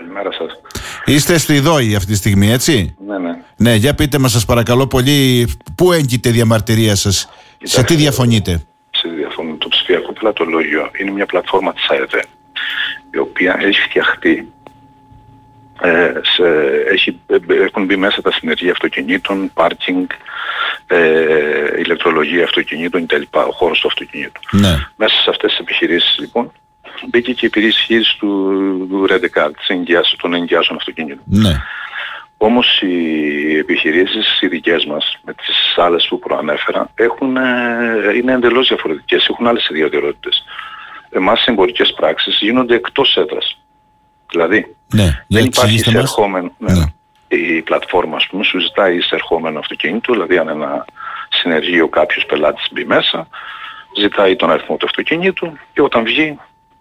Καλημέρα σας. Είστε στη ΔΟΗ αυτή τη στιγμή, έτσι? Ναι. Ναι, για πείτε μας, σας παρακαλώ πολύ, πού έγκυται η διαμαρτυρία σας, σε τι διαφωνείτε? Το ψηφιακό πελατολόγιο είναι μια πλατφόρμα της ΑΕΔ, η οποία έχει φτιαχτεί, έχουν μπει μέσα τα συνεργεία αυτοκινήτων, πάρκινγκ, ηλεκτρολογία αυτοκινήτων κτλ. Ο χώρος του αυτοκινήτου. Ναι. Μέσα σε αυτές τις επιχειρήσεις λοιπόν μπήκε και η υπηρεσία του Redecard, των ενοικιάσεων αυτοκινήτων. Ναι. Όμως οι επιχειρήσεις οι δικές μας, με τις άλλες που προανέφερα, είναι εντελώς διαφορετικές, έχουν άλλες ιδιαιτερότητες. Εμάς οι εμπορικές πράξεις γίνονται εκτός έδρας. Δηλαδή, δεν υπάρχει εισερχόμενο. Η πλατφόρμα, ας πούμε, σου ζητάει εισερχόμενο αυτοκίνητο, δηλαδή αν ένα συνεργείο κάποιος πελάτης μπει μέσα, ζητάει τον αριθμό του αυτοκινήτου και όταν βγει,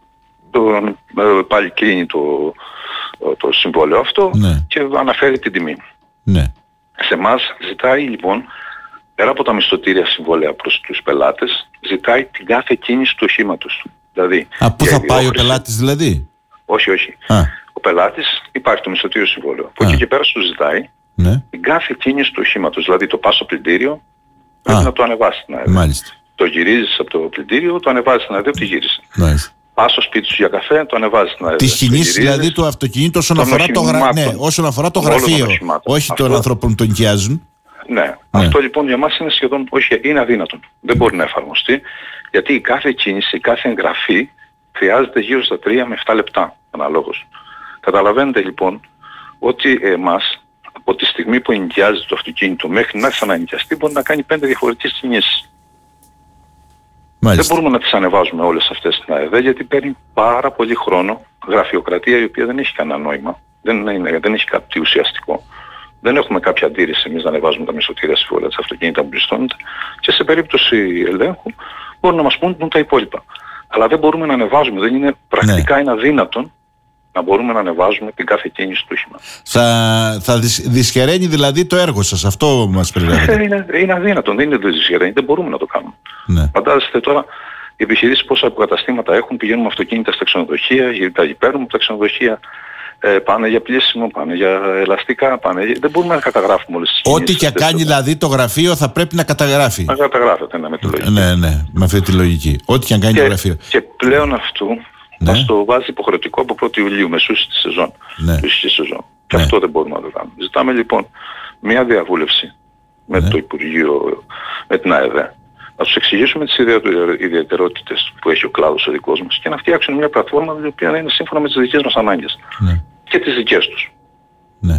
πάλι κλείνει το συμβόλαιο αυτό και αναφέρει την τιμή. Ναι. Σε εμάς ζητάει λοιπόν, πέρα από τα μισθωτήρια συμβόλαια προς τους πελάτες, ζητάει την κάθε κίνηση του οχήματος. Δηλαδή, πού θα πάει ο πελάτης δηλαδή? Όχι. Ο πελάτης, υπάρχει το μισθωτήριο συμβόλαιο. Από εκεί και πέρα σου ζητάει την κάθε κίνηση του οχήματος. Δηλαδή το πας στο πλυντήριο, πρέπει να το ανεβάσεις στην ΑΕΔ. Μάλιστα. Το γυρίζεις από το πλυντήριο, το ανεβάζεις στην ΑΕΔ, το γύρισες. Πας στο σπίτι σου για καφέ, το ανεβάζεις στην ΑΕΔ. Τις κινήσεις δηλαδή του αυτοκινήτου όσον αφορά το γραφείο, όχι των ανθρώπων που τον νοικιάζουν. Ναι. Αυτό λοιπόν για μας είναι σχεδόν, όχι, είναι αδύνατον. Δεν μπορεί να εφαρμοστεί, γιατί η κάθε κίνηση, η κάθε εγγραφή χρειάζεται γύρω στα 3 με 7 λεπτά αναλόγως. Καταλαβαίνετε λοιπόν ότι εμάς από τη στιγμή που ενοικιάζεται το αυτοκίνητο μέχρι να ξανανοικιαστεί μπορεί να κάνει 5 διαφορετικές κινήσεις. Μάλιστα. Δεν μπορούμε να τις ανεβάζουμε όλες αυτές στην ΑΕΔ γιατί παίρνει πάρα πολύ χρόνο, γραφειοκρατία η οποία δεν έχει κανένα νόημα, δεν έχει κάτι ουσιαστικό. Δεν έχουμε κάποια αντίρρηση εμείς να ανεβάζουμε τα μισθωτήρια συμβόλαια της αυτοκίνητα που πιστώνονται και σε περίπτωση ελέγχου μπορούν να μας πούν τα υπόλοιπα. Αλλά δεν μπορούμε να ανεβάζουμε, δεν είναι πρακτικά είναι αδύνατον να μπορούμε να ανεβάζουμε την κάθε κίνηση του όχηματος. Θα δυσχεραίνει δηλαδή το έργο σας, αυτό μας περιγράφετε? Είναι αδύνατον, δεν είναι δυσχεραίνει, δεν μπορούμε να το κάνουμε. Ναι. Φαντάζεστε τώρα οι επιχειρήσεις πόσα αποκαταστήματα έχουν, πηγαίνουν με αυτοκίνητα στα ξενοδοχεία, τα παίρνουν από τα ξενοδοχεία, πάνε για πλήσιμο, πάνε για ελαστικά, δεν μπορούμε να καταγράφουμε όλες τις κινήσεις. Ό,τι και κάνει δηλαδή το γραφείο θα πρέπει να καταγράφει. Να καταγράφεται, με τη λογική. Ναι, με αυτή τη λογική. Ό,τι και αν κάνει το γραφείο. Και πλέον αυτού μας το βάζει υποχρεωτικό από 1η Ιουλίου, μεσούς τη σεζόν. Και αυτό δεν μπορούμε να το κάνουμε. Ζητάμε λοιπόν μια διαβούλευση με το Υπουργείο, με την ΑΕΔ, να τους εξηγήσουμε τις ιδιαιτερότητες που έχει ο κλάδος ο δικός μας και να φτιάξουν μια πλατφόρμα η οποία είναι σύμφωνα με τις δικές μας ανάγκες και τις δικές τους. Ναι.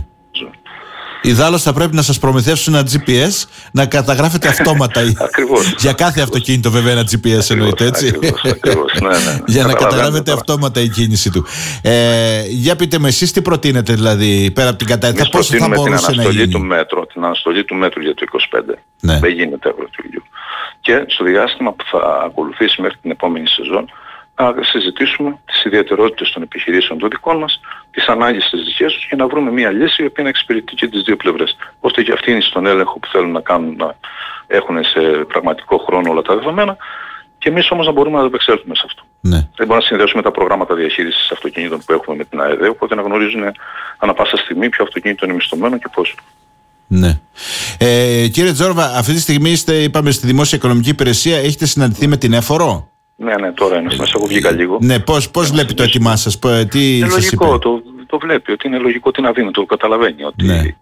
Ιδάλλως θα πρέπει να σας προμηθεύσουν ένα GPS να καταγράφετε αυτόματα. Ακριβώς. Για κάθε αυτοκίνητο βέβαια ένα GPS εννοείται, έτσι. Ακριβώς. Για να καταγράφετε αυτόματα η κίνηση του. Για πείτε με εσείς τι προτείνετε δηλαδή πέρα από την κατάσταση. Πώς θα μπορούσε να γίνει? Την αναστολή του μέτρου για το 25. Δεν γίνεται αύριο του Ιουλίου. Και στο διάστημα που θα ακολουθήσει μέχρι την επόμενη σεζόν να συζητήσουμε τις ιδιαιτερότητες των επιχειρήσεων των δικών μας, τις ανάγκες της δικές τους και να βρούμε μια λύση η οποία να εξυπηρετεί και τις δύο πλευρές. Ώστε και αυτοί είναι στον έλεγχο που θέλουν να κάνουν, να έχουν σε πραγματικό χρόνο όλα τα δεδομένα και εμείς όμως να μπορούμε να επεξέλθουμε σε αυτό. Δεν μπορούμε να συνδέσουμε τα προγράμματα διαχείρισης αυτοκινήτων που έχουμε με την ΑΕΔ, οπότε να γνωρίζουν ανά πάσα στιγμή ποιο αυτοκίνητο είναι μισθωμένο και πώς. Ναι. Κύριε Τζόρβα, αυτή τη στιγμή είπαμε στη Δημόσια Οικονομική Υπηρεσία, έχετε συναντηθεί με την Έφορο? Ναι, τώρα είναι μέσα, εγώ βγήκα λίγο. Ναι, πώς βλέπει το έτοιμά σας, τι είναι σας λογικό, είπε? το βλέπει, ότι είναι λογικό, ότι είναι αδύνατο, το καταλαβαίνει. Ότι,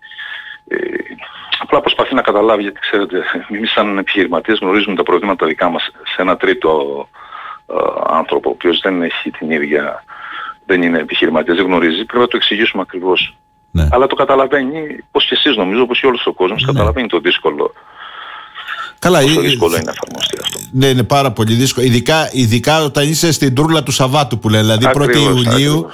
απλά προσπαθεί να καταλάβει, γιατί ξέρετε, εμείς σαν επιχειρηματίες γνωρίζουμε τα προβλήματα δικά μας σε ένα τρίτο άνθρωπο, ο οποίος δεν έχει την ίδια, δεν είναι επιχειρηματίας, δεν γνωρίζει, πρέπει να το εξηγήσουμε ακριβώς. Αλλά το καταλαβαίνει, πως και εσείς νομίζω, όπως και όλος ο κόσμος, καταλαβαίνει το δύσκολο. Καλά, πόσο δύσκολο είναι να εφαρμοστεί αυτό. Ναι, είναι πάρα πολύ δύσκολο. Ειδικά όταν είσαι στην τούρλα του Σαββάτου που λέει. Δηλαδή 1η Ιουλίου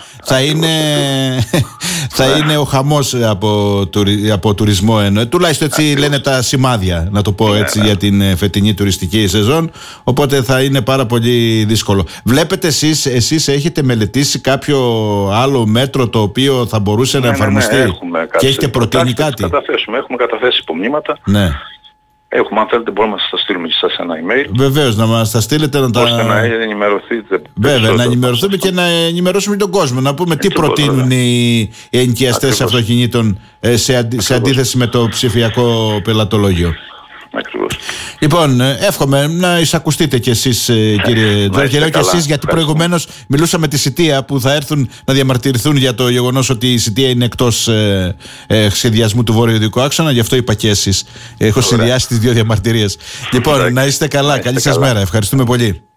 θα είναι ο χαμός από τουρισμό. Τουλάχιστον έτσι λένε τα σημάδια, να το πω έτσι, για την φετινή τουριστική σεζόν. Οπότε θα είναι πάρα πολύ δύσκολο. Βλέπετε εσείς έχετε μελετήσει κάποιο άλλο μέτρο το οποίο θα μπορούσε να εφαρμοστεί? Και έχετε προτείνει κάτι? Έχουμε καταθέσει υπομνήματα. Έχουμε, αν θέλετε, μπορούμε να σας τα στείλουμε και σας ένα email. Βεβαίως, να μας τα στείλετε, ώστε να ενημερωθείτε. Βέβαια, να ενημερωθούμε και να ενημερώσουμε τον κόσμο. Να πούμε τι προτείνουν οι ενοικιαστές αυτοκινήτων σε αντίθεση με το ψηφιακό πελατολόγιο. Ακριβώς. Λοιπόν, εύχομαι να εισακουστείτε κι εσείς, κύριε Τζόρτζη, και εσείς, γιατί προηγουμένως μιλούσαμε τη Σιτία που θα έρθουν να διαμαρτυρηθούν για το γεγονός ότι η Σιτία είναι εκτός σχεδιασμού του βορειοδυτικού άξονα. Γι' αυτό είπα και εσείς. Έχω συνδυάσει τις δύο διαμαρτυρίες. Λοιπόν, να είστε καλά. Καλή σας μέρα. Ευχαριστούμε πολύ.